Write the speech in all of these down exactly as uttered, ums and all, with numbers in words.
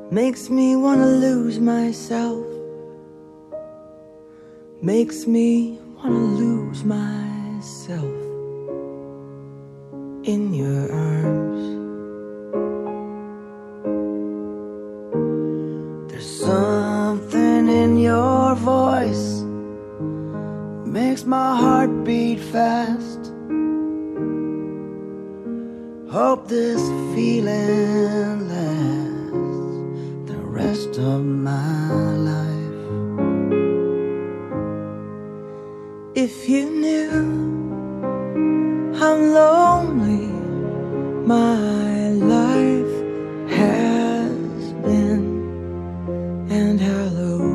makes me wanna lose myself, makes me wanna lose myself in your arms. There's something in your voice makes my heart beat fast. Hope this feeling lasts the rest of my life. If you knew how lonely my life has been and how low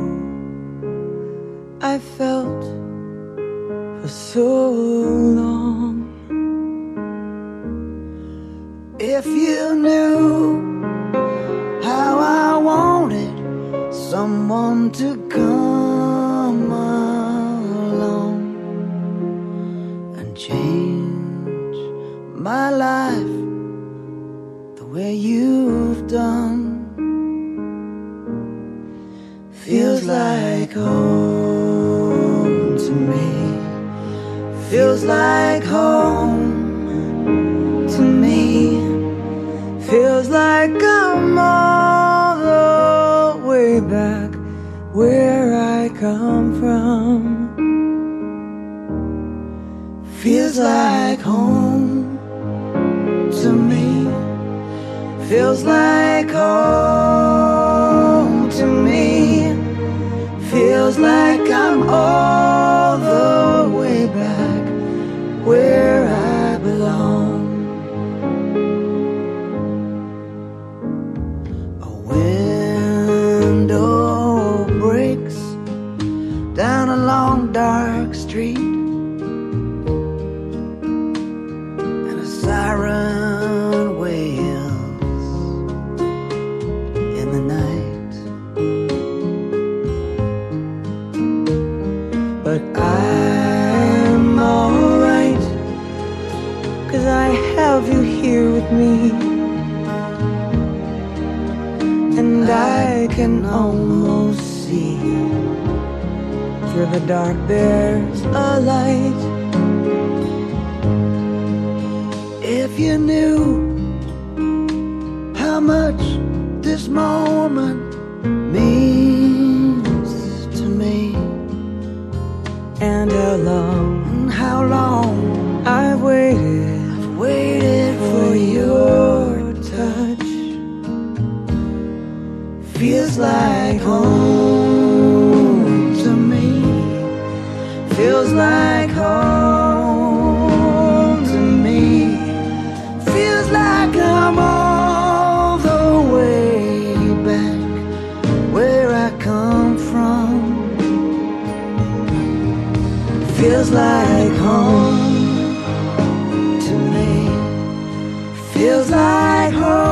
I felt for so long. If you knew how I wanted someone to come along and change my life the way you've done, feels like home to me, feels like home to me, feels like I'm all the way back where I come from. Feels like home to me, feels like home to me, feels like I'm all the way back where I belong. Down a long dark street, and a siren wails in the night. But I'm alright, 'cause I have you here with me, and I can almost see through the dark there's a light. If you knew how much this moment means to me, and how long, how long I've waited, I've waited for your touch, feels like home to me, feels like home to me, feels like I'm all the way back where I come from. Feels like home to me, feels like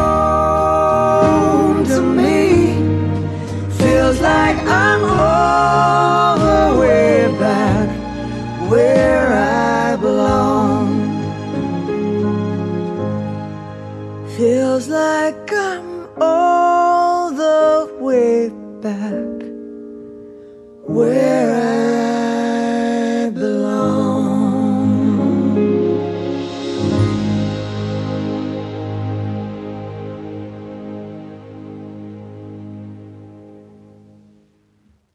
home to me, feels like I'm all the way back where I belong. Feels like I'm all the way back where I